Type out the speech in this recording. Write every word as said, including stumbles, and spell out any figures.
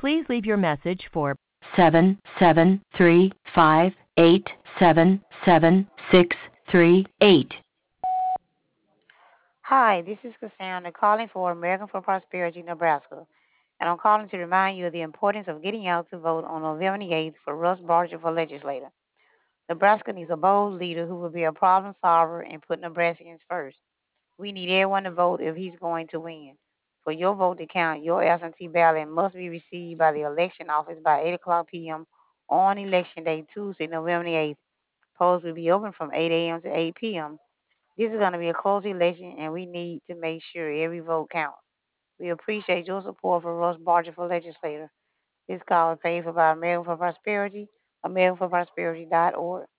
Please leave your message for seven seven three five eight seven seven six three eight. Hi, this is Cassandra calling for American for Prosperity, Nebraska. And I'm calling to remind you of the importance of getting out to vote on November the eighth for Russ Barger for legislator. Nebraska needs a bold leader who will be a problem solver and put Nebraskans first. We need everyone to vote if he's going to win. For your vote to count, your absentee ballot must be received by the election office by eight o'clock p.m. on election day, Tuesday, November the eighth. Polls will be open from eight a.m. to eight p.m. This is going to be a close election, and we need to make sure every vote counts. We appreciate your support for Russ Barger for legislator. This call is paid for by American for Prosperity, american for prosperity dot org.